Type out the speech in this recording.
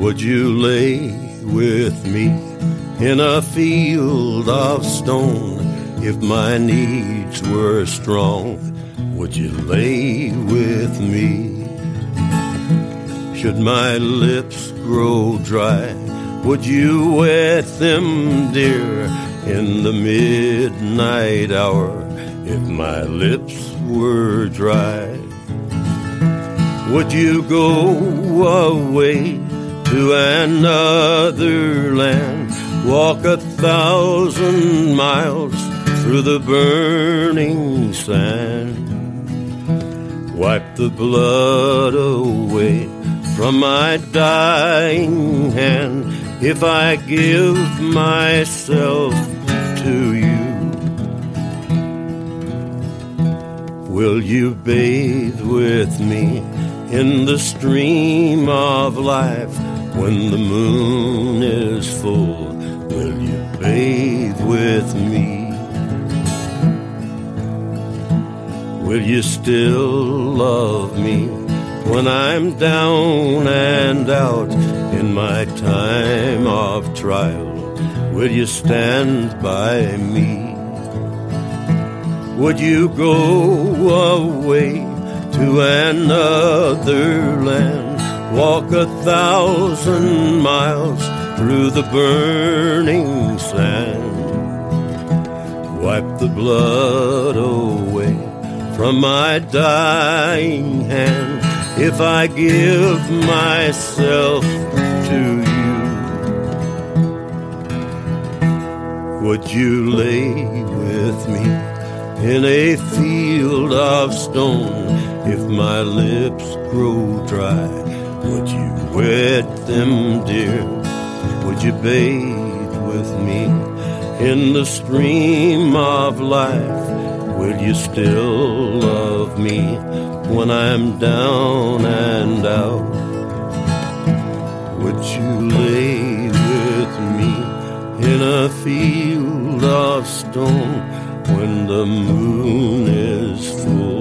Would you lay with me in a field of stone? If my needs were strong, would you lay with me? Should my lips grow dry, would you wet them, dear, in the midnight hour? If my lips were dry, would you go away to another land, walk 1,000 miles through the burning sand, wipe the blood away from my dying hand, if I give myself to you? Will you bathe with me in the stream of life when the moon is full? Will you bathe with me? Will you still love me when I'm down and out in my time of trial? Will you stand by me? Would you go away to another land, walk 1,000 miles through the burning sand, wipe the blood away from my dying hand, if I give myself to you? Would you lay with me in a field of stone? If my lips grow dry, would you wet them, dear? Would you bathe with me in the stream of life? Will you still love me when I'm down and out? Would you lay with me in a field of stone when the moon is full?